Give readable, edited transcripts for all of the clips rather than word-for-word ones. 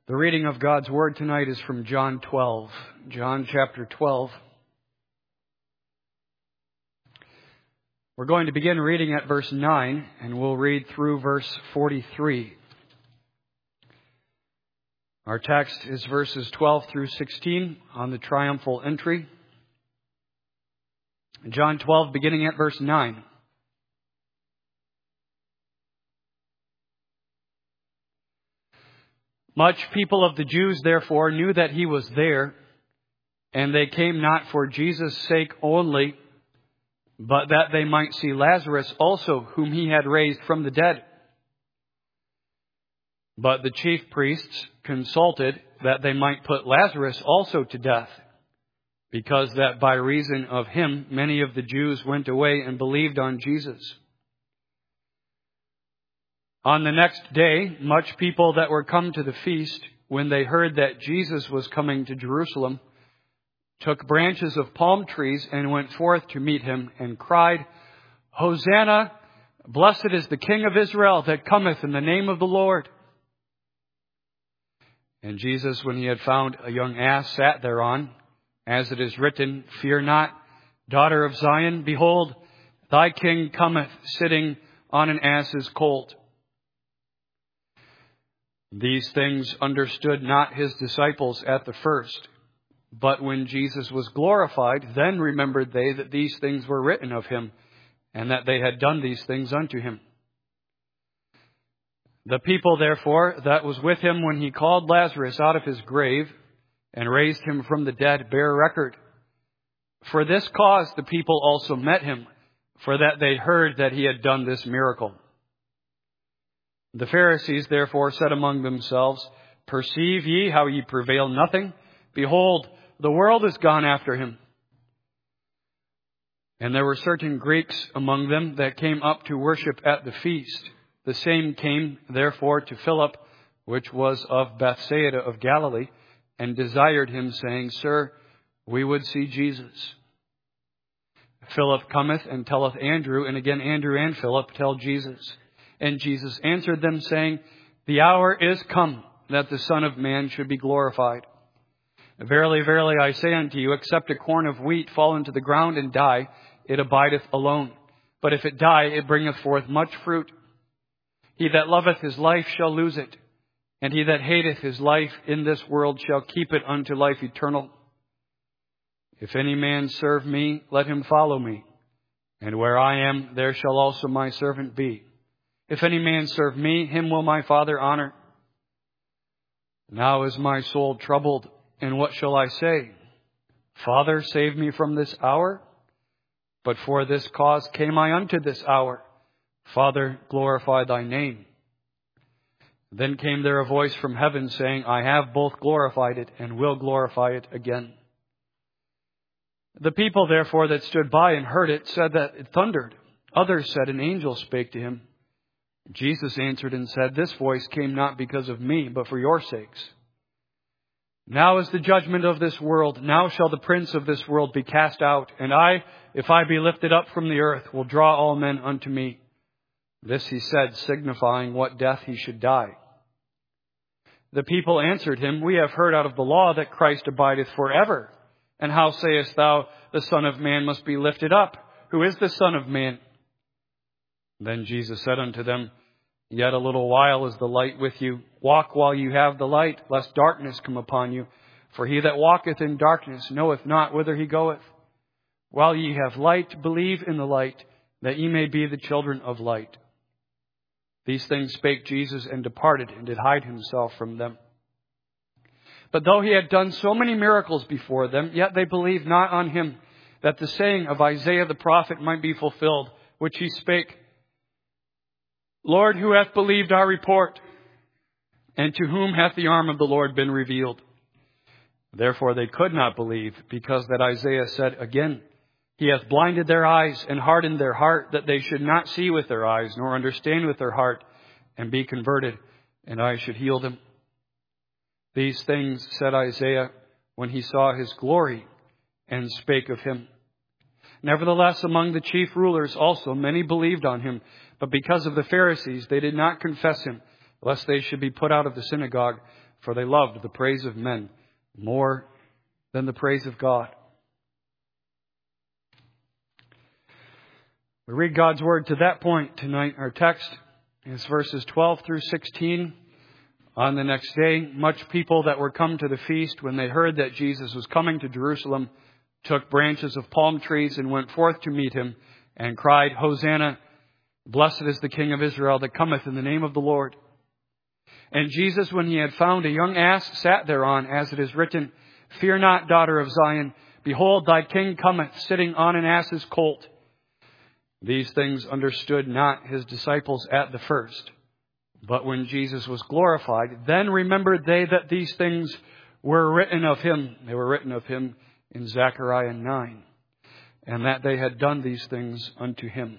The reading of God's Word tonight is from John 12. John chapter 12. We're going to begin reading at verse 9, and we'll read through verse 43. Our text is verses 12 through 16 on the triumphal entry. John 12, beginning at verse 9. Much people of the Jews, therefore, knew that he was there, and they came not for Jesus' sake only, but that they might see Lazarus also, whom he had raised from the dead. But the chief priests consulted that they might put Lazarus also to death, because that by reason of him many of the Jews went away and believed on Jesus. On the next day, much people that were come to the feast, when they heard that Jesus was coming to Jerusalem, took branches of palm trees and went forth to meet him and cried, Hosanna! Blessed is the King of Israel that cometh in the name of the Lord. And Jesus, when he had found a young ass, sat thereon, as it is written, Fear not, daughter of Zion, behold, thy King cometh, sitting on an ass's colt. These things understood not his disciples at the first. But when Jesus was glorified, then remembered they that these things were written of him, and that they had done these things unto him. The people, therefore, that was with him when he called Lazarus out of his grave, and raised him from the dead, bear record. For this cause the people also met him, for that they heard that he had done this miracle. The Pharisees therefore said among themselves, Perceive ye how ye prevail nothing? Behold, the world is gone after him. And there were certain Greeks among them that came up to worship at the feast. The same came therefore to Philip, which was of Bethsaida of Galilee, and desired him, saying, Sir, we would see Jesus. Philip cometh and telleth Andrew, and again Andrew and Philip tell Jesus. And Jesus answered them, saying, The hour is come that the Son of Man should be glorified. Verily, verily, I say unto you, except a corn of wheat fall into the ground and die, it abideth alone. But if it die, it bringeth forth much fruit. He that loveth his life shall lose it, and he that hateth his life in this world shall keep it unto life eternal. If any man serve me, let him follow me. And where I am, there shall also my servant be. If any man serve me, him will my Father honor. Now is my soul troubled, and what shall I say? Father, save me from this hour. But for this cause came I unto this hour. Father, glorify thy name. Then came there a voice from heaven, saying, I have both glorified it, and will glorify it again. The people therefore that stood by and heard it said that it thundered. Others said, An angel spake to him. Jesus answered and said, This voice came not because of me, but for your sakes. Now is the judgment of this world. Now shall the prince of this world be cast out. And I, if I be lifted up from the earth, will draw all men unto me. This he said, signifying what death he should die. The people answered him, We have heard out of the law that Christ abideth forever. And how sayest thou, the Son of Man must be lifted up? Who is the Son of Man? Then Jesus said unto them, Yet a little while is the light with you. Walk while you have the light, lest darkness come upon you. For he that walketh in darkness knoweth not whither he goeth. While ye have light, believe in the light, that ye may be the children of light. These things spake Jesus, and departed, and did hide himself from them. But though he had done so many miracles before them, yet they believed not on him, that the saying of Isaiah the prophet might be fulfilled, which he spake, Lord, who hath believed our report? And to whom hath the arm of the Lord been revealed? Therefore they could not believe, because that Isaiah said again, He hath blinded their eyes and hardened their heart, that they should not see with their eyes, nor understand with their heart, and be converted, and I should heal them. These things said Isaiah when he saw his glory, and spake of him. Nevertheless, among the chief rulers also many believed on him, but because of the Pharisees they did not confess him, lest they should be put out of the synagogue, for they loved the praise of men more than the praise of God. We read God's Word to that point tonight. Our text is verses 12 through 16. On the next day, much people that were come to the feast, when they heard that Jesus was coming to Jerusalem, took branches of palm trees and went forth to meet him, and cried, Hosanna! Blessed is the King of Israel that cometh in the name of the Lord. And Jesus, when he had found a young ass, sat thereon, as it is written, Fear not, daughter of Zion. Behold, thy king cometh, sitting on an ass's colt. These things understood not his disciples at the first. But when Jesus was glorified, then remembered they that these things were written of him. They were written of him in Zechariah 9. And that they had done these things unto him.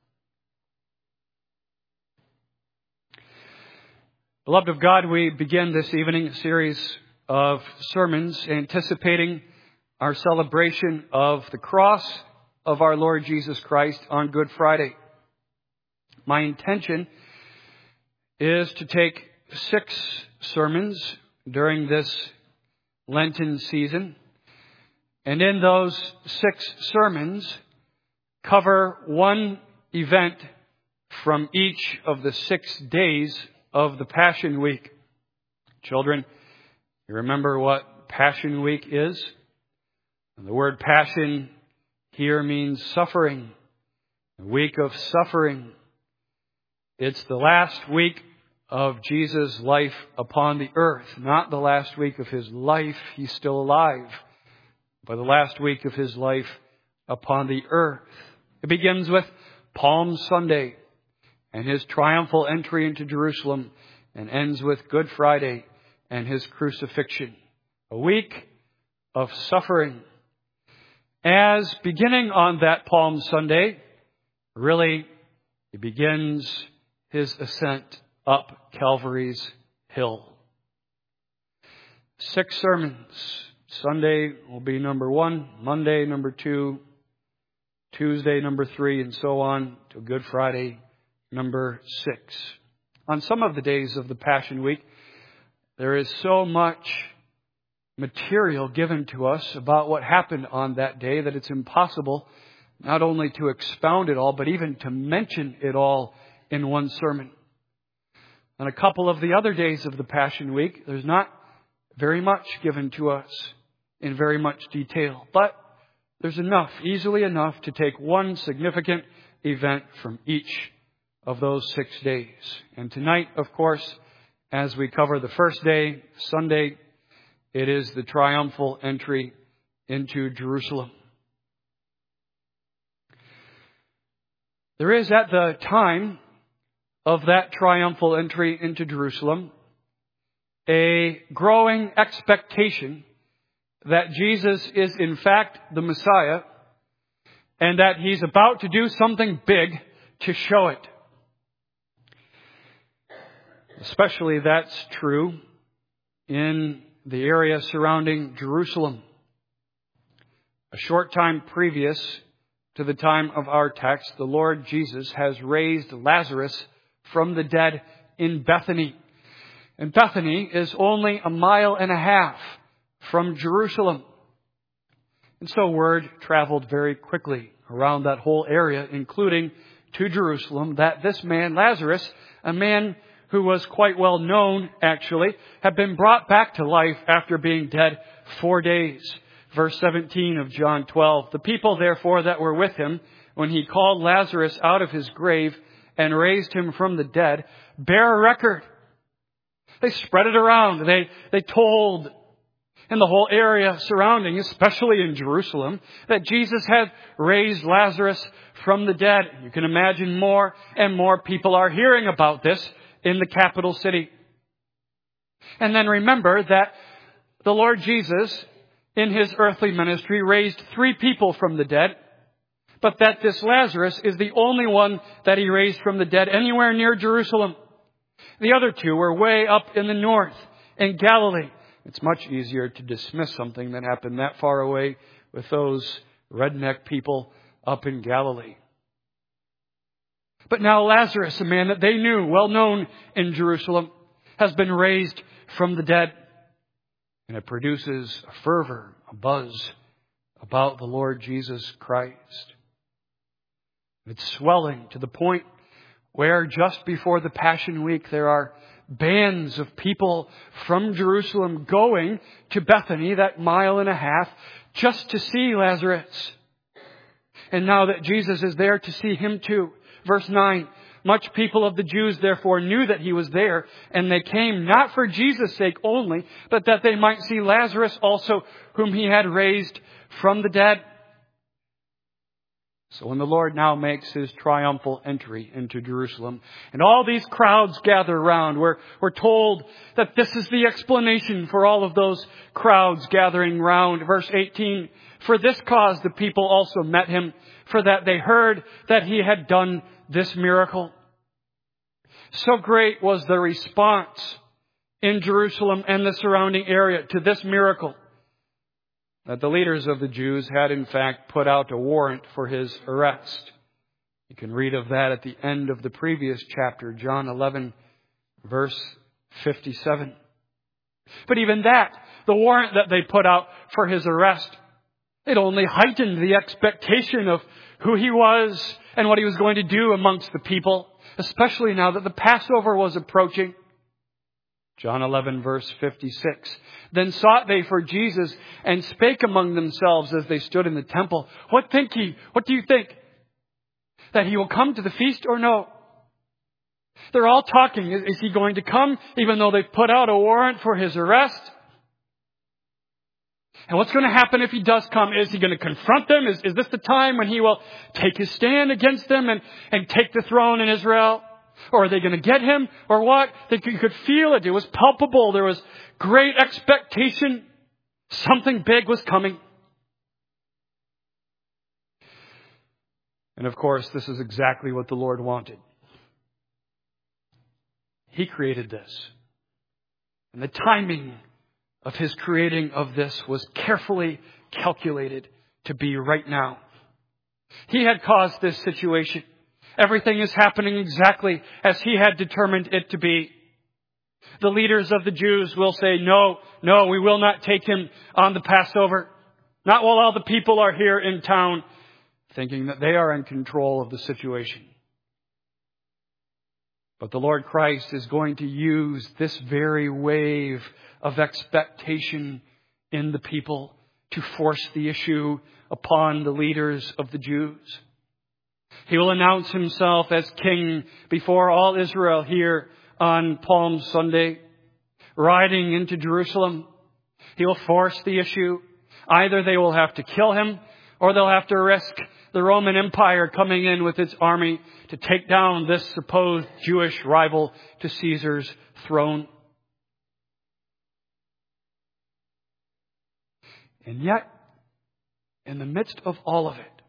Beloved of God, we begin this evening a series of sermons anticipating our celebration of the cross of our Lord Jesus Christ on Good Friday. My intention is to take 6 sermons during this Lenten season, and in those 6 sermons cover one event from each of the 6 days of the Passion Week. Children, you remember what Passion Week is? And the word passion here means suffering. A week of suffering. It's the last week of Jesus' life upon the earth. Not the last week of his life. He's still alive. But the last week of his life upon the earth. It begins with Palm Sunday and his triumphal entry into Jerusalem, and ends with Good Friday and his crucifixion. A week of suffering. As beginning on that Palm Sunday, really, he begins his ascent up Calvary's hill. 6 sermons. Sunday will be number 1, Monday number 2, Tuesday number 3, and so on to Good Friday number 6. On some of the days of the Passion Week, there is so much material given to us about what happened on that day that it's impossible not only to expound it all, but even to mention it all in one sermon. On a couple of the other days of the Passion Week, there's not very much given to us in very much detail, but there's enough, easily enough, to take one significant event from each of those 6 days. And tonight, of course, as we cover the first day, Sunday, it is the triumphal entry into Jerusalem. There is, at the time of that triumphal entry into Jerusalem, a growing expectation that Jesus is in fact the Messiah and that he's about to do something big to show it. Especially that's true in the area surrounding Jerusalem. A short time previous to the time of our text, the Lord Jesus has raised Lazarus from the dead in Bethany. And Bethany is only 1.5 miles from Jerusalem. And so word traveled very quickly around that whole area, including to Jerusalem, that this man, Lazarus, a man who was quite well known, actually, had been brought back to life after being dead 4 days. Verse 17 of John 12. The people, therefore, that were with him, when he called Lazarus out of his grave and raised him from the dead, bear a record. They spread it around. They told in the whole area surrounding, especially in Jerusalem, that Jesus had raised Lazarus from the dead. You can imagine more and more people are hearing about this in the capital city. And then remember that the Lord Jesus, in his earthly ministry, raised 3 people from the dead, but that this Lazarus is the only one that he raised from the dead anywhere near Jerusalem. The other 2 were way up in the north, in Galilee. It's much easier to dismiss something that happened that far away with those redneck people up in Galilee. But now Lazarus, a man that they knew, well known in Jerusalem, has been raised from the dead. And it produces a fervor, a buzz about the Lord Jesus Christ. It's swelling to the point where just before the Passion Week there are bands of people from Jerusalem going to Bethany, that 1.5 miles, just to see Lazarus. And now that Jesus is there to see him too. Verse 9, much people of the Jews therefore knew that he was there, and they came not for Jesus' sake only, but that they might see Lazarus also, whom he had raised from the dead. So when the Lord now makes his triumphal entry into Jerusalem, and all these crowds gather around, we're told that this is the explanation for all of those crowds gathering round. Verse 18, for this cause the people also met him, for that they heard that he had done this miracle. So great was the response in Jerusalem and the surrounding area to this miracle that the leaders of the Jews had in fact put out a warrant for his arrest. You can read of that at the end of the previous chapter, John 11, verse 57. But even that, the warrant that they put out for his arrest, it only heightened the expectation of who he was and what he was going to do amongst the people, especially now that the Passover was approaching. John 11, verse 56. Then sought they for Jesus and spake among themselves as they stood in the temple. What think ye? What do you think? That he will come to the feast or no? They're all talking. Is he going to come even though they've put out a warrant for his arrest? And what's going to happen if he does come? Is he going to confront them? Is this the time when he will take his stand against them and take the throne in Israel? Or are they going to get him? Or what? You could feel it. It was palpable. There was great expectation. Something big was coming. And of course, this is exactly what the Lord wanted. He created this. And the timing of his creating of this was carefully calculated to be right now. He had caused this situation. Everything is happening exactly as he had determined it to be. The leaders of the Jews will say, no, we will not take him on the Passover. Not while all the people are here in town, thinking that they are in control of the situation. But the Lord Christ is going to use this very wave of expectation in the people to force the issue upon the leaders of the Jews. He will announce himself as king before all Israel here on Palm Sunday, riding into Jerusalem. He will force the issue. Either they will have to kill him, or they'll have to risk the Roman Empire coming in with its army to take down this supposed Jewish rival to Caesar's throne. And yet, in the midst of all of it,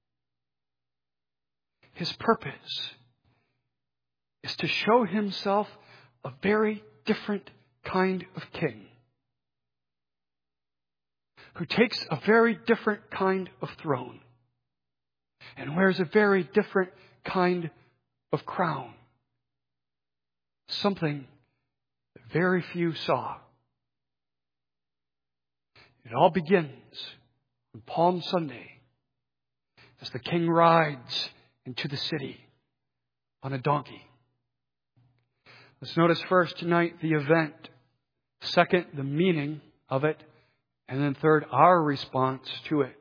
his purpose is to show himself a very different kind of king, who takes a very different kind of throne and wears a very different kind of crown. Something that very few saw. It all begins on Palm Sunday as the king rides into the city on a donkey. Let's notice first tonight the event. Second, the meaning of it. And then third, our response to it.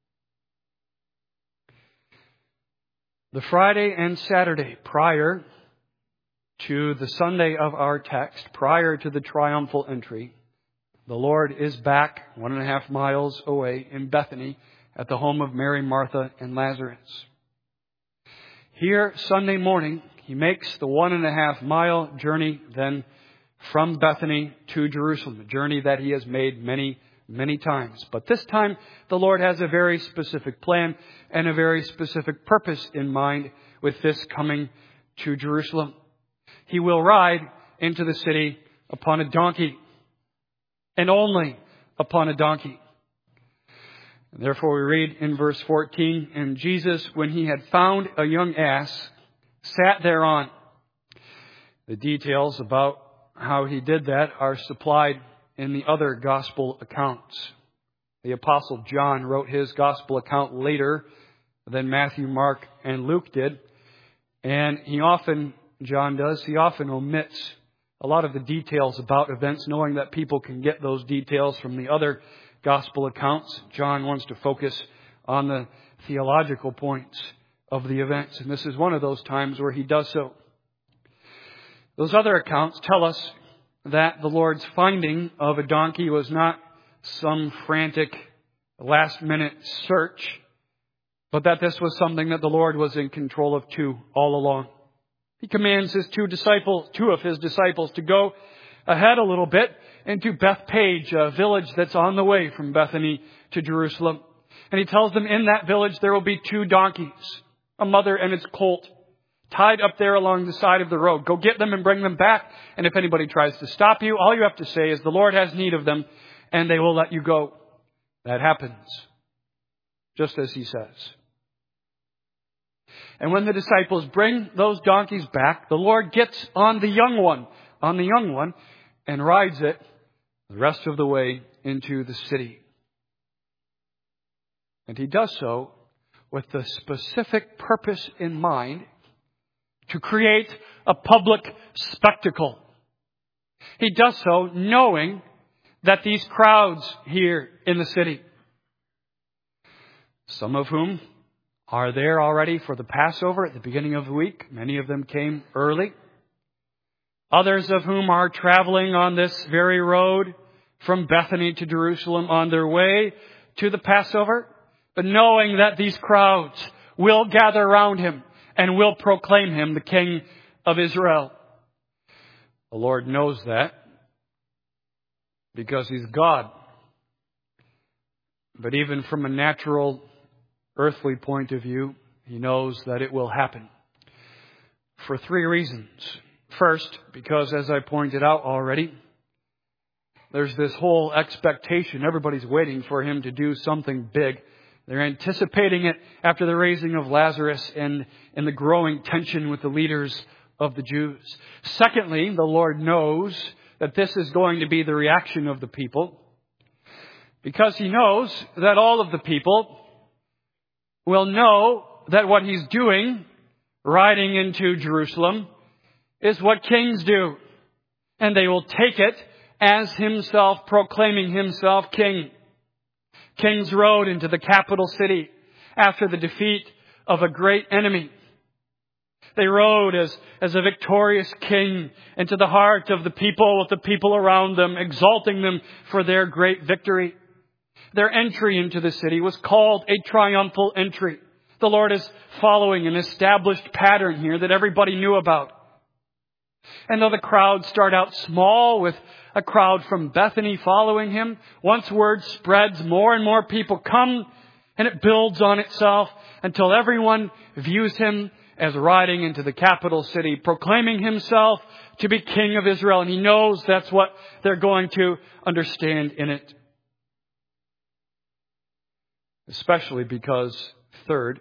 The Friday and Saturday prior to the Sunday of our text, prior to the triumphal entry, the Lord is back 1.5 miles away in Bethany at the home of Mary, Martha, and Lazarus. Here, Sunday morning, he makes the 1.5 mile journey then from Bethany to Jerusalem, a journey that he has made many times. But this time, the Lord has a very specific plan and a very specific purpose in mind with this coming to Jerusalem. He will ride into the city upon a donkey, and only upon a donkey. And therefore we read in verse 14, and Jesus, when he had found a young ass, sat thereon. The details about how he did that are supplied in the other gospel accounts. The Apostle John wrote his gospel account later than Matthew, Mark, and Luke did. And John omits a lot of the details about events, knowing that people can get those details from the other gospel accounts. John wants to focus on the theological points of the events, and this is one of those times where he does so. Those other accounts tell us that the Lord's finding of a donkey was not some frantic last-minute search, but that this was something that the Lord was in control of too all along. He commands two of his disciples to go ahead a little bit into Bethpage, a village that's on the way from Bethany to Jerusalem. And he tells them in that village there will be 2 donkeys, a mother and its colt, tied up there along the side of the road. Go get them and bring them back. And if anybody tries to stop you, all you have to say is the Lord has need of them, and they will let you go. That happens, just as he says. And when the disciples bring those donkeys back, the Lord gets on the young one, and rides it the rest of the way into the city. And he does so with the specific purpose in mind to create a public spectacle. He does so knowing that these crowds here in the city, some of whom are there already for the Passover at the beginning of the week. Many of them came early. Others of whom are traveling on this very road from Bethany to Jerusalem on their way to the Passover. But knowing that these crowds will gather around him and will proclaim him the King of Israel. The Lord knows that because he's God. But even from a natural, earthly point of view, he knows that it will happen for 3 reasons. First, because as I pointed out already, there's this whole expectation. Everybody's waiting for him to do something big. They're anticipating it after the raising of Lazarus and the growing tension with the leaders of the Jews. Secondly, the Lord knows that this is going to be the reaction of the people, because he knows that all of the people will know that what he's doing, riding into Jerusalem, is what kings do. And they will take it as himself proclaiming himself king. Kings rode into the capital city after the defeat of a great enemy. They rode as a victorious king into the heart of the people with the people around them, exalting them for their great victory. Their entry into the city was called a triumphal entry. The Lord is following an established pattern here that everybody knew about. And though the crowd start out small with a crowd from Bethany following him, once word spreads, more and more people come, and it builds on itself until everyone views him as riding into the capital city, proclaiming himself to be King of Israel. And he knows that's what they're going to understand in it. Especially because, third,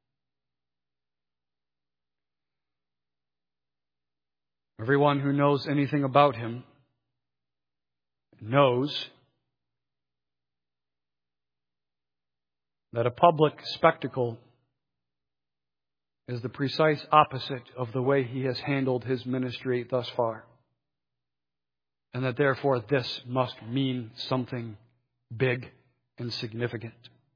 everyone who knows anything about him knows that a public spectacle is the precise opposite of the way he has handled his ministry thus far. And that therefore this must mean something big and significant.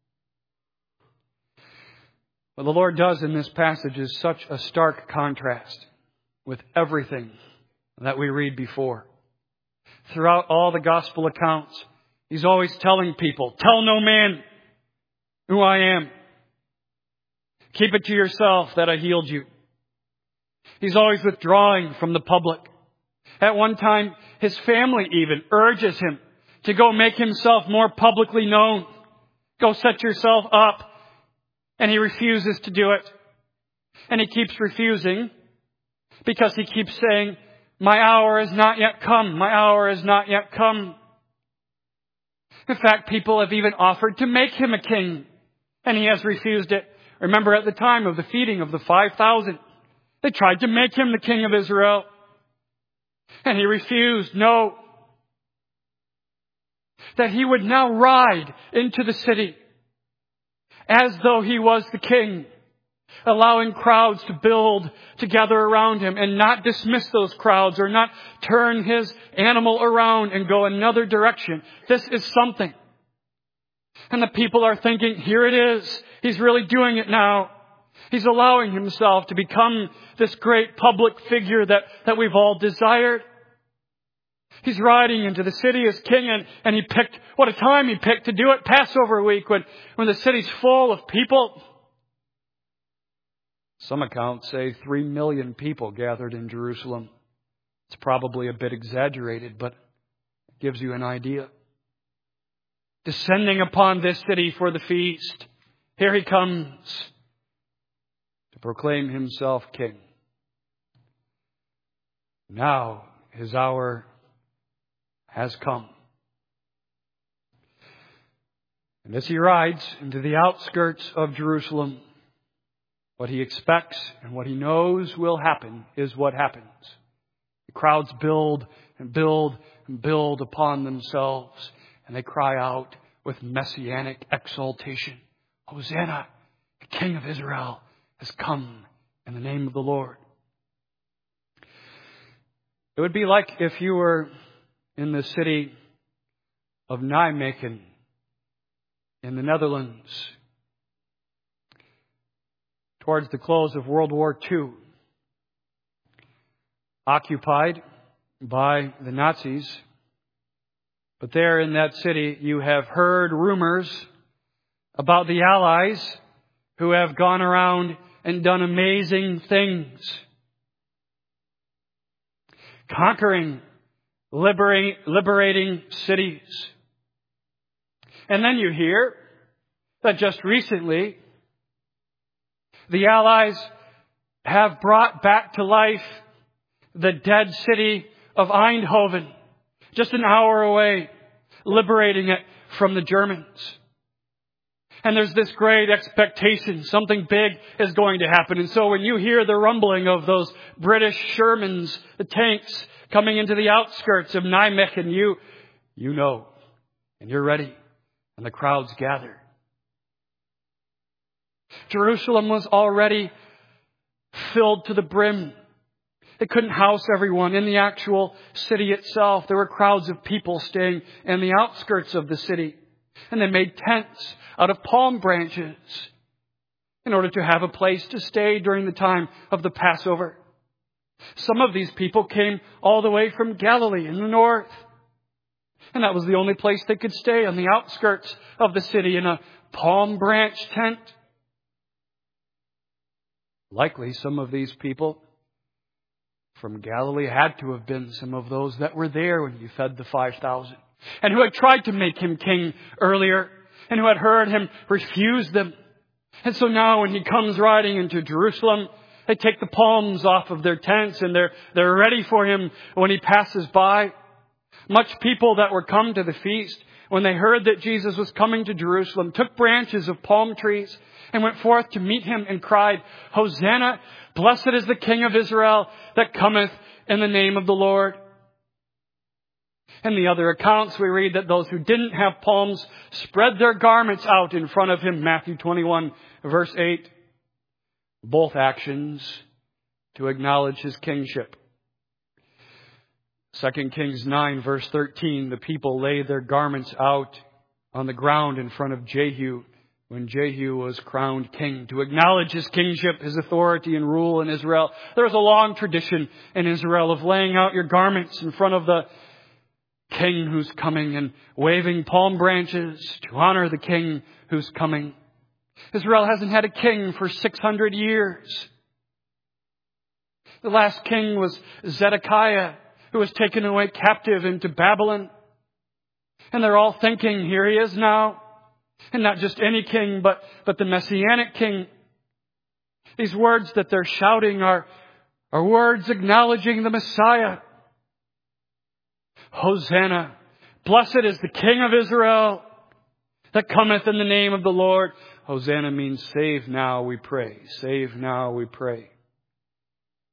What the Lord does in this passage is such a stark contrast with everything that we read before. Throughout all the gospel accounts, he's always telling people, tell no man who I am. Keep it to yourself that I healed you. He's always withdrawing from the public. At one time, his family even urges him to go make himself more publicly known. Go set yourself up. And he refuses to do it. And he keeps refusing because he keeps saying, my hour has not yet come. My hour has not yet come. In fact, people have even offered to make him a king. And he has refused it. Remember at the time of the feeding of the 5,000. They tried to make him the king of Israel. And he refused. No. That he would now ride into the city as though he was the king, allowing crowds to build together around him and not dismiss those crowds or not turn his animal around and go another direction. This is something. And the people are thinking, here it is. He's really doing it now. He's allowing himself to become this great public figure that we've all desired. He's riding into the city as king, and he picked, what a time he picked to do it, Passover week, when the city's full of people. Some accounts say 3 million people gathered in Jerusalem. It's probably a bit exaggerated, but it gives you an idea. Descending upon this city for the feast, here he comes to proclaim himself king. Now his hour has come. And as he rides into the outskirts of Jerusalem, what he expects and what he knows will happen is what happens. The crowds build and build and build upon themselves, and they cry out with messianic exultation, Hosanna, the King of Israel has come in the name of the Lord. It would be like if you were in the city of Nijmegen in the Netherlands towards the close of World War II, occupied by the Nazis. But there in that city, you have heard rumors about the Allies who have gone around and done amazing things, conquering, liberating cities. And then you hear that just recently, the Allies have brought back to life the dead city of Eindhoven, just an hour away, liberating it from the Germans. And there's this great expectation. Something big is going to happen. And so when you hear the rumbling of those British Shermans, the tanks coming into the outskirts of Nijmegen, you know, and you're ready. And the crowds gather. Jerusalem was already filled to the brim. It couldn't house everyone in the actual city itself. There were crowds of people staying in the outskirts of the city. And they made tents out of palm branches in order to have a place to stay during the time of the Passover. Some of these people came all the way from Galilee in the north. And that was the only place they could stay, on the outskirts of the city in a palm branch tent. Likely some of these people from Galilee had to have been some of those that were there when you fed the 5,000. And who had tried to make him king earlier. And who had heard him refuse them. And so now when he comes riding into Jerusalem, they take the palms off of their tents and they're ready for him when he passes by. Much people that were come to the feast, when they heard that Jesus was coming to Jerusalem, took branches of palm trees and went forth to meet him and cried, Hosanna, blessed is the King of Israel that cometh in the name of the Lord. In the other accounts, we read that those who didn't have palms spread their garments out in front of him. Matthew 21, verse 8. Both actions to acknowledge his kingship. 2 Kings 9, verse 13. The people laid their garments out on the ground in front of Jehu when Jehu was crowned king, to acknowledge his kingship, his authority and rule in Israel. There was a long tradition in Israel of laying out your garments in front of the king who's coming and waving palm branches to honor the king who's coming. Israel hasn't had a king for 600 years. The last king was Zedekiah, who was taken away captive into Babylon. And they're all thinking, here he is now. And not just any king, but the Messianic king. These words that they're shouting are words acknowledging the Messiah. Hosanna, blessed is the King of Israel that cometh in the name of the Lord. Hosanna means save now, we pray. Save now, we pray.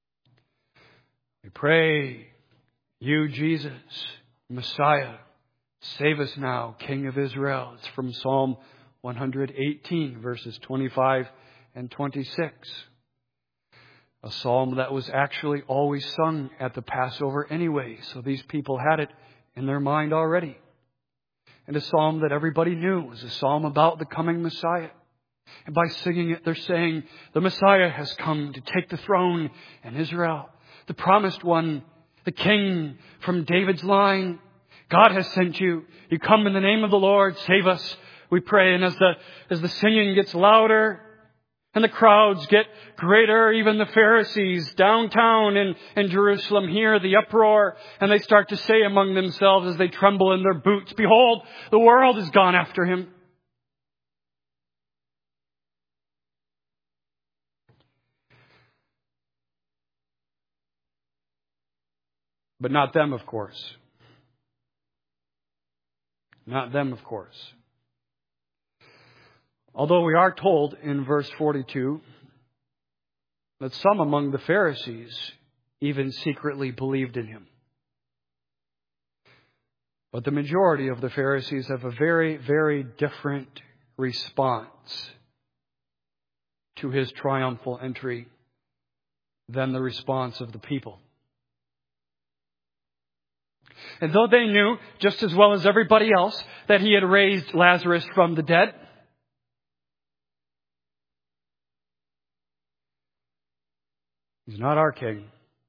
We pray, you, Jesus, Messiah, save us now, King of Israel. It's from Psalm 118, verses 25 and 26. A psalm that was actually always sung at the Passover anyway, so these people had it in their mind already. And a psalm that everybody knew. It was a psalm about the coming Messiah. And by singing it, they're saying, the Messiah has come to take the throne in Israel. The promised one, the King from David's line. God has sent you. You come in the name of the Lord. Save us, we pray. And as the singing gets louder and the crowds get greater, even the Pharisees downtown in Jerusalem hear the uproar, and they start to say among themselves as they tremble in their boots, behold, the world has gone after him. But not them, of course. Not them, of course. Although we are told in verse 42 that some among the Pharisees even secretly believed in him. But the majority of the Pharisees have a very, very different response to his triumphal entry than the response of the people. And though they knew just as well as everybody else that he had raised Lazarus from the dead, he's not our king.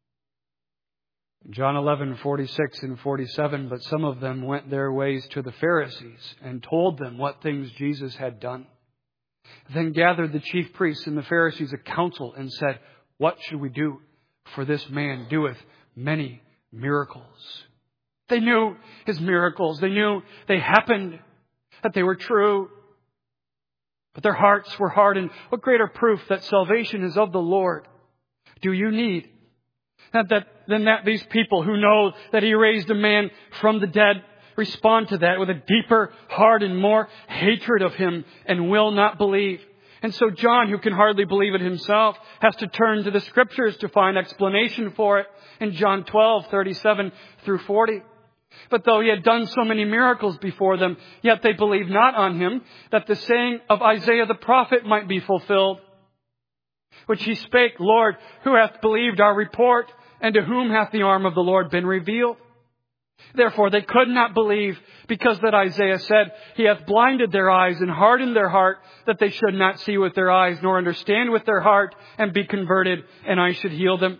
John 11:46 and 47, but some of them went their ways to the Pharisees and told them what things Jesus had done. Then gathered the chief priests and the Pharisees a council and said, what should we do? For this man doeth many miracles. They knew his miracles. They knew they happened, that they were true. But their hearts were hardened. What greater proof that salvation is of the Lord do you need than that these people who know that he raised a man from the dead respond to that with a deeper, hardened, more hatred of him and will not believe. And so John, who can hardly believe it himself, has to turn to the Scriptures to find explanation for it in John 12:37 through 40. But though he had done so many miracles before them, yet they believed not on him, that the saying of Isaiah the prophet might be fulfilled, which he spake, Lord, who hath believed our report, and to whom hath the arm of the Lord been revealed? Therefore they could not believe, because that Isaiah said, he hath blinded their eyes and hardened their heart, that they should not see with their eyes, nor understand with their heart, and be converted, and I should heal them.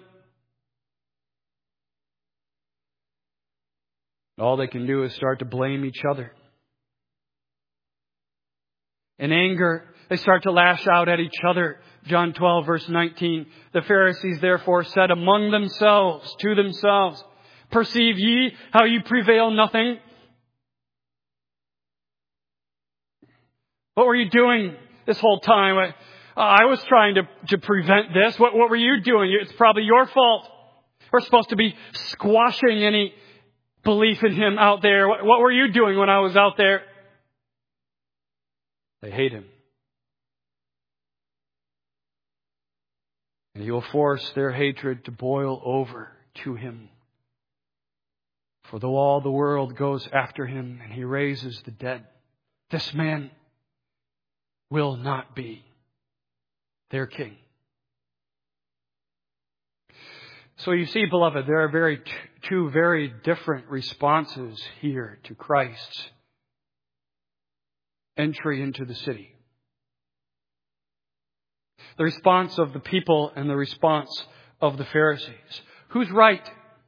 All they can do is start to blame each other. In anger, they start to lash out at each other. John 12, verse 19. The Pharisees therefore said among themselves, to themselves, perceive ye how ye prevail nothing? What were you doing this whole time? I was trying to prevent this. What were you doing? It's probably your fault. We're supposed to be squashing any belief in him out there. What were you doing when I was out there? They hate him. And he will force their hatred to boil over to him. For though all the world goes after him and he raises the dead, this man will not be their king. So you see, beloved, there are two very different responses here to Christ's entry into the city. The response of the people and the response of the Pharisees. Who's right?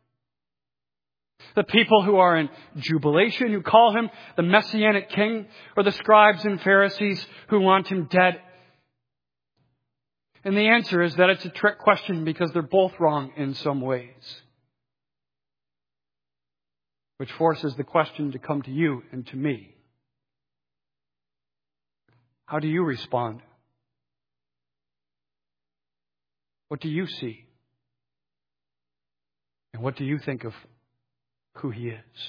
The people who are in jubilation, who call him the Messianic King, or the scribes and Pharisees who want him dead? And the answer is that it's a trick question because they're both wrong in some ways. Which forces the question to come to you and to me. How do you respond? What do you see? And what do you think of who he is?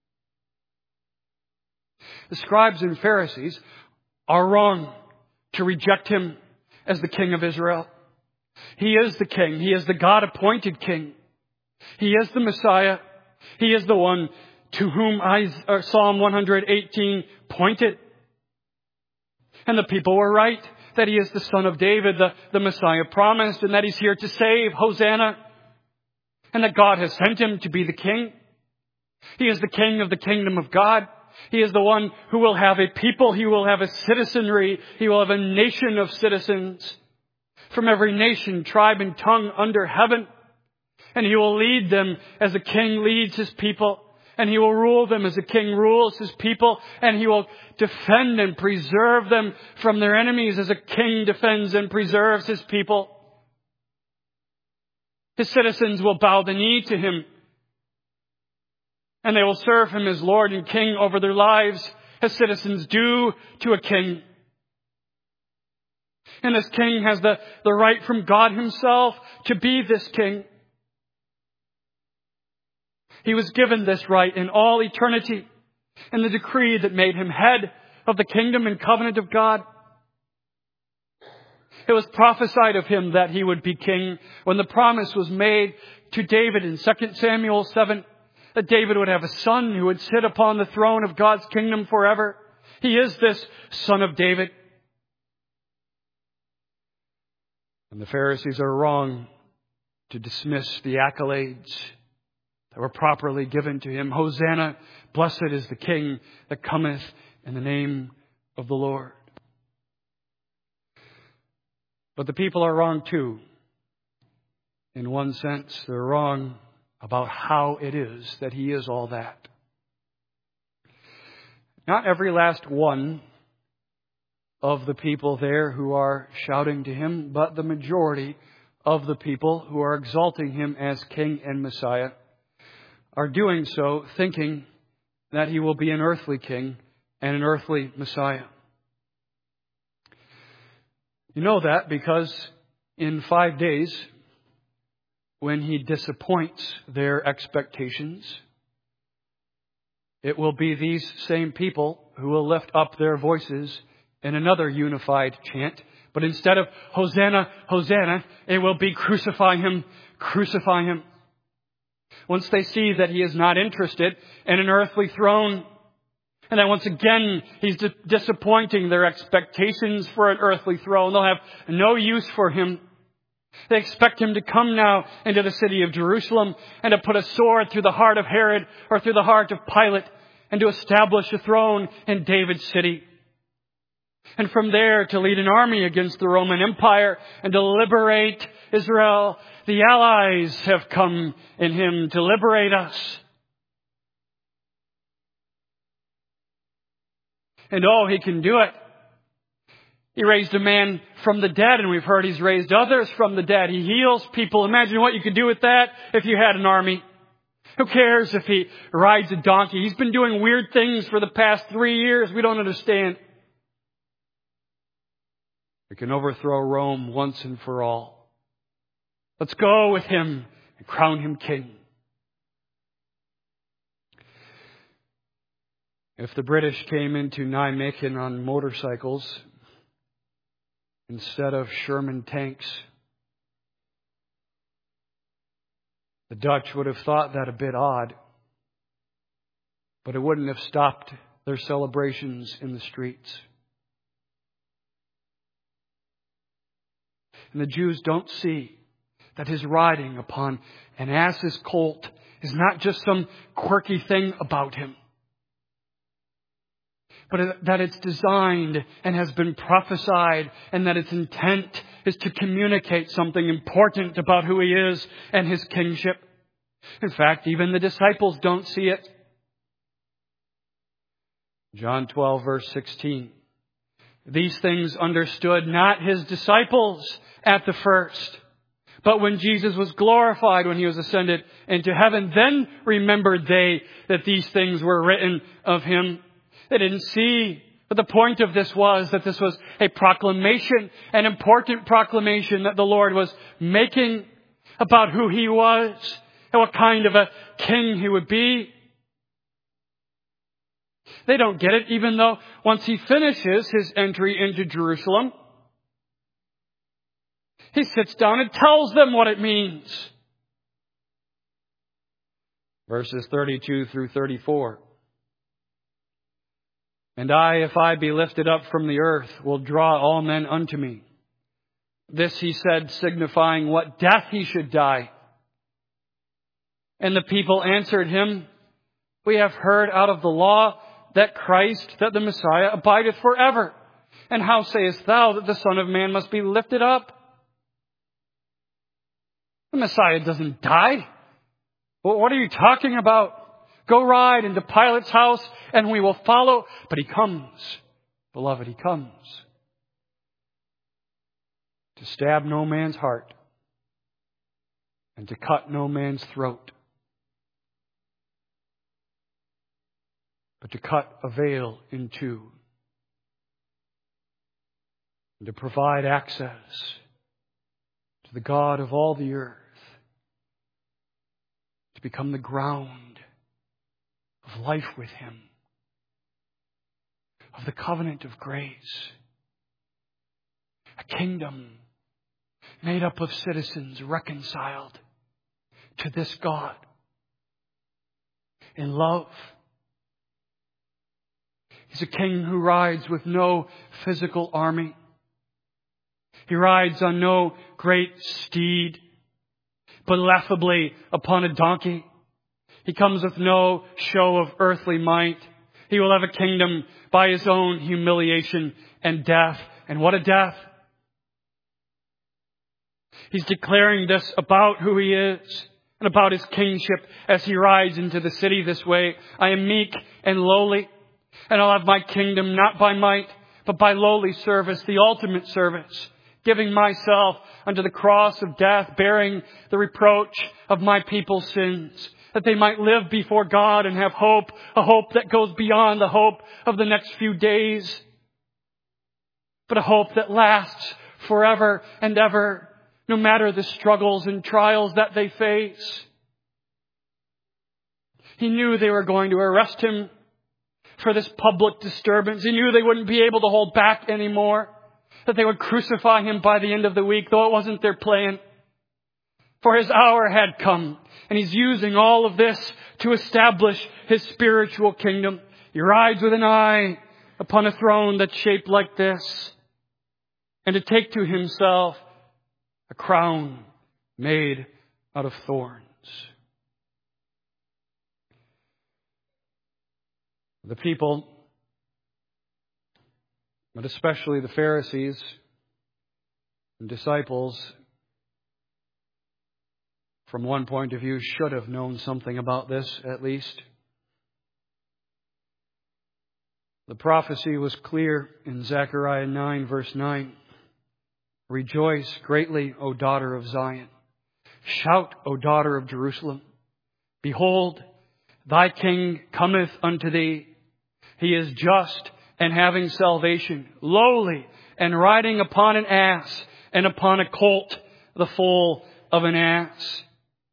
The scribes and Pharisees are wrong to reject him as the King of Israel. He is the King. He is the God-appointed King. He is the Messiah. He is the one to whom Psalm 118 pointed. And the people were right that He is the Son of David, the Messiah promised, and that He's here to save. Hosanna. And that God has sent Him to be the King. He is the King of the kingdom of God. He is the one who will have a people. He will have a citizenry. He will have a nation of citizens from every nation, tribe, and tongue under heaven. And He will lead them as a king leads his people. And He will rule them as a king rules his people. And He will defend and preserve them from their enemies as a king defends and preserves his people. His citizens will bow the knee to Him. And they will serve Him as Lord and King over their lives, as citizens do to a king. And this king has the right from God Himself to be this king. He was given this right in all eternity in the decree that made Him head of the kingdom and covenant of God. It was prophesied of Him that He would be king when the promise was made to David in 2 Samuel 7, that David would have a son who would sit upon the throne of God's kingdom forever. He is this Son of David. And the Pharisees are wrong to dismiss the accolades that were properly given to Him. Hosanna, blessed is the King that cometh in the name of the Lord. But the people are wrong too. In one sense, they're wrong about how it is that He is all that. Not every last one of the people there who are shouting to Him, but the majority of the people who are exalting Him as King and Messiah are doing so thinking that He will be an earthly king and an earthly Messiah. You know that because in 5 days, when He disappoints their expectations, it will be these same people who will lift up their voices in another unified chant. But instead of Hosanna, Hosanna, it will be crucify Him, crucify Him. Once they see that He is not interested in an earthly throne, and that once again He's disappointing their expectations for an earthly throne, they'll have no use for Him. They expect Him to come now into the city of Jerusalem and to put a sword through the heart of Herod or through the heart of Pilate and to establish a throne in David's city. And from there to lead an army against the Roman Empire and to liberate Israel. The allies have come in Him to liberate us. And oh, He can do it. He raised a man from the dead, and we've heard He's raised others from the dead. He heals people. Imagine what you could do with that if you had an army. Who cares if He rides a donkey? He's been doing weird things for the past 3 years. We don't understand. We can overthrow Rome once and for all. Let's go with Him and crown Him king. If the British came into Nijmegen on motorcycles instead of Sherman tanks, the Dutch would have thought that a bit odd, but it wouldn't have stopped their celebrations in the streets. And the Jews don't see that His riding upon an ass's colt is not just some quirky thing about Him, but that it's designed and has been prophesied, and that its intent is to communicate something important about who He is and His kingship. In fact, even the disciples don't see it. John 12, verse 16. These things understood not His disciples at the first, but when Jesus was glorified, when He was ascended into heaven, then remembered they that these things were written of Him. They didn't see, but the point of this was that this was a proclamation, an important proclamation that the Lord was making about who He was and what kind of a king He would be. They don't get it, even though once He finishes His entry into Jerusalem, He sits down and tells them what it means. Verses 32 through 34. And I, if I be lifted up from the earth, will draw all men unto me. This he said, signifying what death he should die. And the people answered him, We have heard out of the law that Christ, that the Messiah, abideth forever. And how sayest thou that the Son of Man must be lifted up? The Messiah doesn't die. Well, what are you talking about? Go ride into Pilate's house and we will follow. But he comes. Beloved, he comes. To stab no man's heart. And to cut no man's throat. But to cut a veil in two. And to provide access to the God of all the earth. To become the ground of life with Him. Of the covenant of grace. A kingdom made up of citizens reconciled to this God in love. He's a king who rides with no physical army. He rides on no great steed, but laughably upon a donkey. He comes with no show of earthly might. He will have a kingdom by His own humiliation and death. And what a death! He's declaring this about who He is and about His kingship as He rides into the city this way. I am meek and lowly, and I'll have my kingdom not by might, but by lowly service, the ultimate service, giving myself unto the cross of death, bearing the reproach of my people's sins, that they might live before God and have hope, a hope that goes beyond the hope of the next few days, but a hope that lasts forever and ever, no matter the struggles and trials that they face. He knew they were going to arrest Him for this public disturbance. He knew they wouldn't be able to hold back anymore, that they would crucify Him by the end of the week, though it wasn't their plan. For His hour had come, and He's using all of this to establish His spiritual kingdom. He rides with an eye upon a throne that's shaped like this, and to take to Himself a crown made out of thorns. The people, but especially the Pharisees and disciples, from one point of view, should have known something about this, at least. The prophecy was clear in Zechariah 9, verse 9. Rejoice greatly, O daughter of Zion. Shout, O daughter of Jerusalem. Behold, thy king cometh unto thee. He is just and having salvation, lowly and riding upon an ass and upon a colt, the foal of an ass.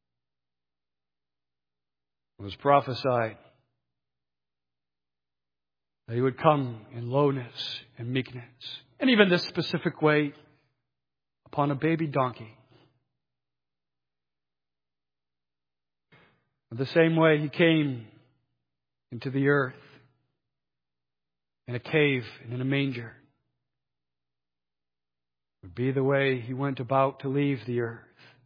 It was prophesied that He would come in lowness and meekness, and even this specific way, upon a baby donkey. The same way He came into the earth in a cave and in a manger would be the way He went about to leave the earth.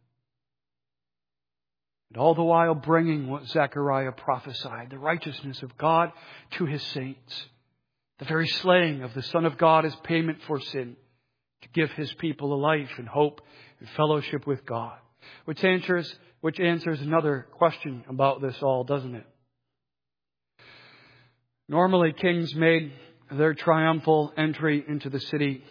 And all the while bringing what Zechariah prophesied, the righteousness of God to His saints. The very slaying of the Son of God as payment for sin, to give His people a life and hope and fellowship with God. Which answers another question about this all, doesn't it? Normally, kings made their triumphal entry into the city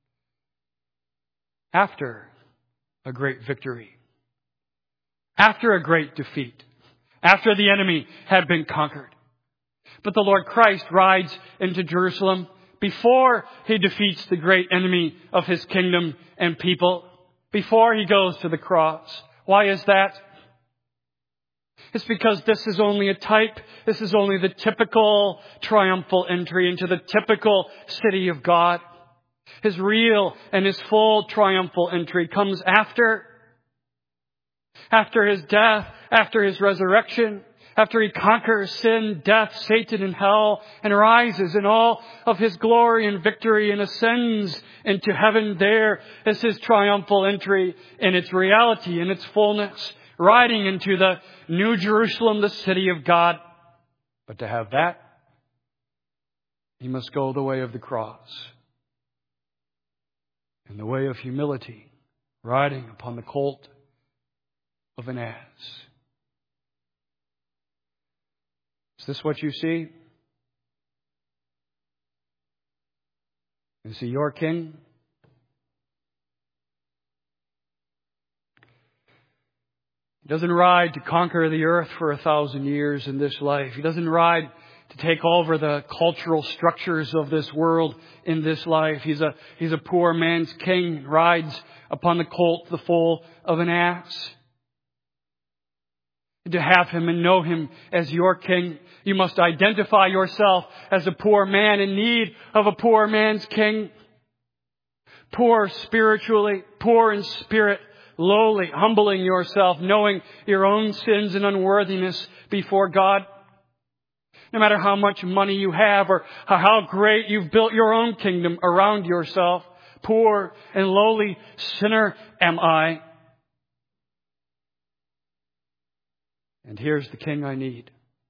after a great victory, after a great defeat, after the enemy had been conquered. But the Lord Christ rides into Jerusalem before He defeats the great enemy of His kingdom and people, before He goes to the cross. Why is that? It's because this is only a type. This is only the typical triumphal entry into the typical city of God. His real and His full triumphal entry comes after His death, after His resurrection, after He conquers sin, death, Satan, and hell, and rises in all of His glory and victory and ascends into heaven, there is His triumphal entry in its reality, in its fullness, riding into the New Jerusalem, the city of God. But to have that, He must go the way of the cross, in the way of humility, riding upon the colt of an ass. Is this what you see? Is He your King? He doesn't ride to conquer the earth for 1,000 years in this life. He doesn't ride to take over the cultural structures of this world in this life. He's a poor man's king, rides upon the colt, the foal of an ass. To have Him and know Him as your King, you must identify yourself as a poor man in need of a poor man's King. Poor spiritually, poor in spirit, lowly, humbling yourself, knowing your own sins and unworthiness before God. No matter how much money you have or how great you've built your own kingdom around yourself, poor and lowly sinner am I. And here's the King I need.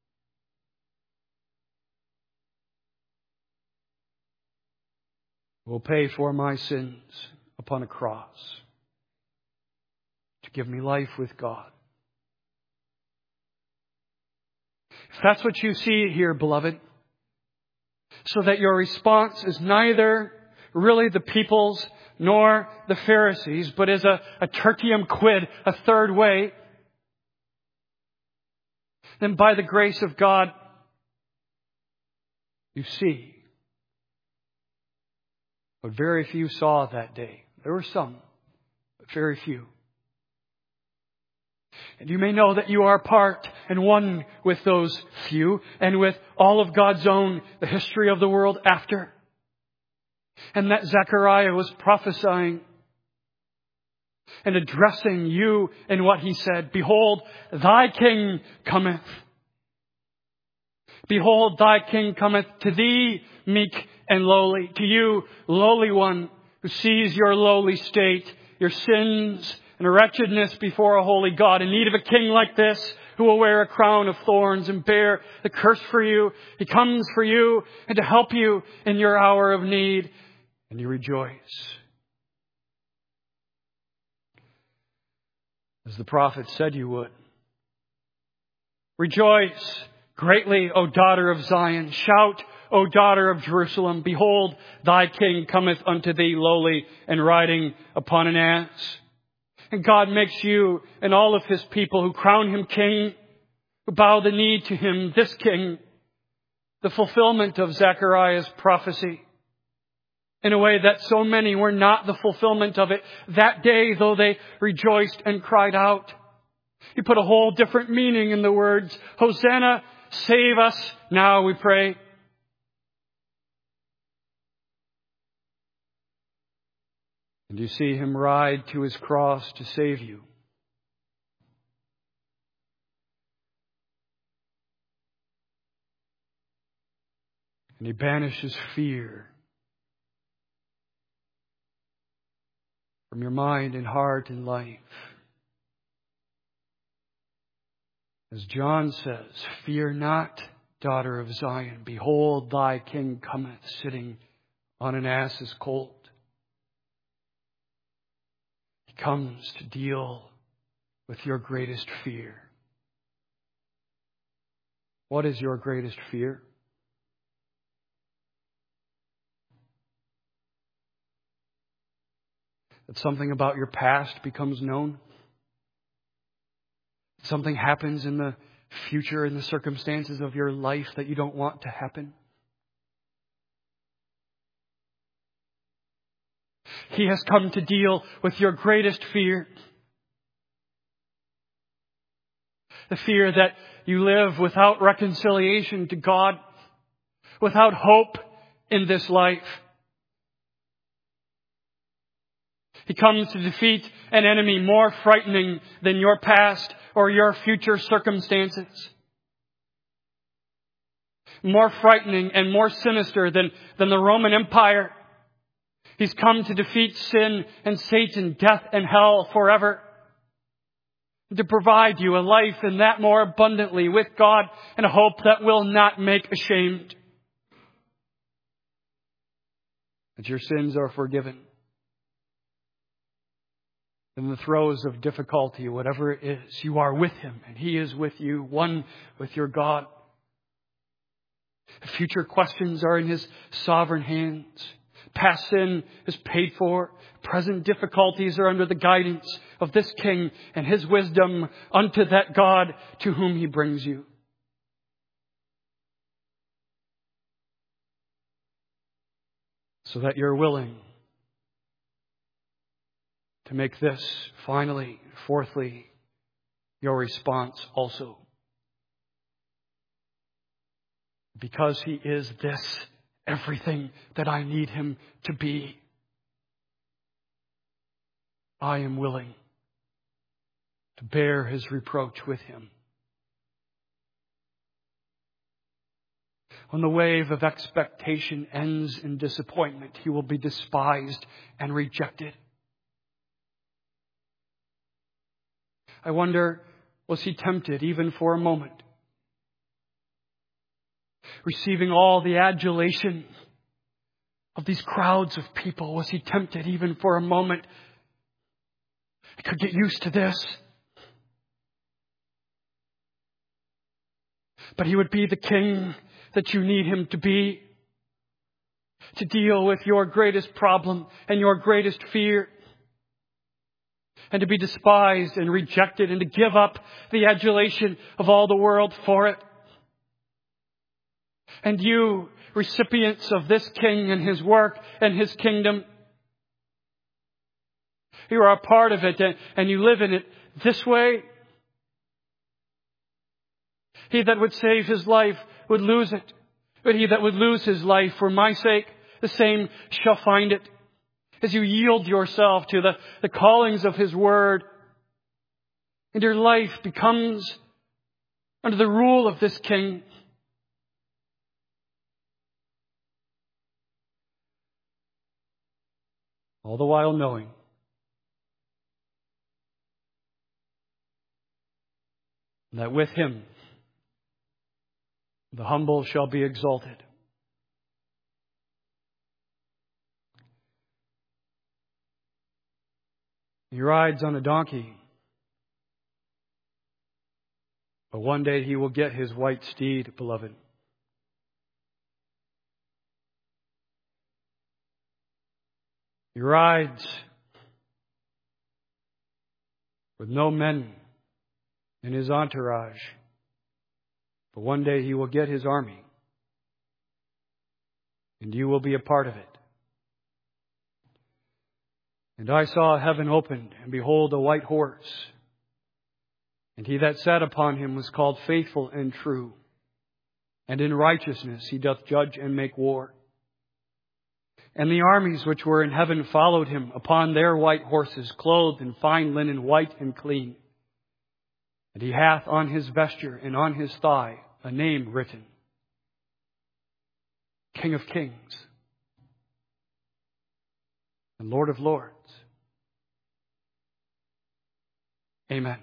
Will pay for my sins upon a cross to give me life with God. If that's what you see here, beloved, so that your response is neither really the people's nor the Pharisees, but is a tertium quid, a third way, then by the grace of God, you see what very few saw that day. There were some, but very few. And you may know that you are part and one with those few and with all of God's own, the history of the world after. And that Zechariah was prophesying and addressing you in what he said. Behold, thy King cometh. Behold, thy King cometh to thee, meek and lowly. To you, lowly one, who sees your lowly state, your sins and wretchedness before a holy God, in need of a King like this, who will wear a crown of thorns and bear the curse for you. He comes for you and to help you in your hour of need. And you rejoice. As the prophet said you would. Rejoice greatly, O daughter of Zion. Shout, O daughter of Jerusalem. Behold, thy King cometh unto thee lowly and riding upon an ass. And God makes you and all of His people who crown Him King, who bow the knee to Him, this King, the fulfillment of Zechariah's prophecy, in a way that so many were not the fulfillment of it that day, though they rejoiced and cried out. He put a whole different meaning in the words, Hosanna, save us now, we pray. And you see Him ride to His cross to save you. And He banishes fear from your mind and heart and life. As John says, fear not, daughter of Zion. Behold, thy King cometh, sitting on an ass's colt. He comes to deal with your greatest fear. What is your greatest fear? That something about your past becomes known? Something happens in the future, in the circumstances of your life that you don't want to happen? He has come to deal with your greatest fear. The fear that you live without reconciliation to God, without hope in this life. He comes to defeat an enemy more frightening than your past or your future circumstances. more frightening and more sinister than the Roman Empire. He's come to defeat sin and Satan, death and hell forever. To provide you a life in that more abundantly with God and a hope that will not make ashamed. That your sins are forgiven. In the throes of difficulty, whatever it is, you are with Him and He is with you, one with your God. Future questions are in His sovereign hands. Past sin is paid for. Present difficulties are under the guidance of this King and His wisdom unto that God to whom He brings you. So that you're willing to make this, finally, fourthly, your response also. Because He is this, everything that I need Him to be, I am willing to bear His reproach with Him. When the wave of expectation ends in disappointment, He will be despised and rejected. I wonder, was He tempted even for a moment? Receiving all the adulation of these crowds of people, was He tempted even for a moment? I could get used to this. But He would be the King that you need Him to be, to deal with your greatest problem and your greatest fear, and to be despised and rejected and to give up the adulation of all the world for it. And you, recipients of this King and His work and His kingdom, you are a part of it and you live in it this way. He that would save his life would lose it. But he that would lose his life for my sake, the same shall find it. As you yield yourself to the callings of His Word, and your life becomes under the rule of this King. All the while knowing that with Him the humble shall be exalted. He rides on a donkey, but one day he will get his white steed, beloved. He rides with no men in his entourage, but one day he will get his army, and you will be a part of it. And I saw heaven opened, and behold, a white horse. And he that sat upon him was called Faithful and True. And in righteousness he doth judge and make war. And the armies which were in heaven followed him upon their white horses, clothed in fine linen, white and clean. And he hath on his vesture and on his thigh a name written, King of Kings and Lord of Lords. Amen.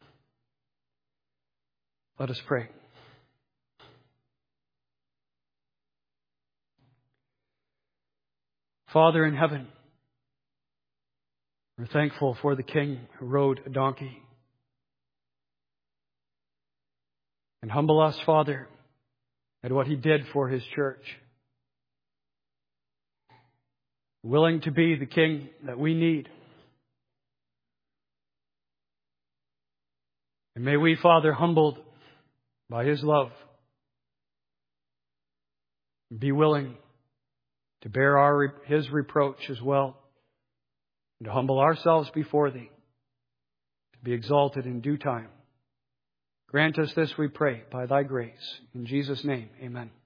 Let us pray. Father in heaven, we're thankful for the King who rode a donkey. And humble us, Father, at what He did for His church. Willing to be the King that we need. And may we, Father, humbled by His love, be willing to bear His reproach as well, and to humble ourselves before Thee, to be exalted in due time. Grant us this, we pray, by Thy grace. In Jesus' name, amen.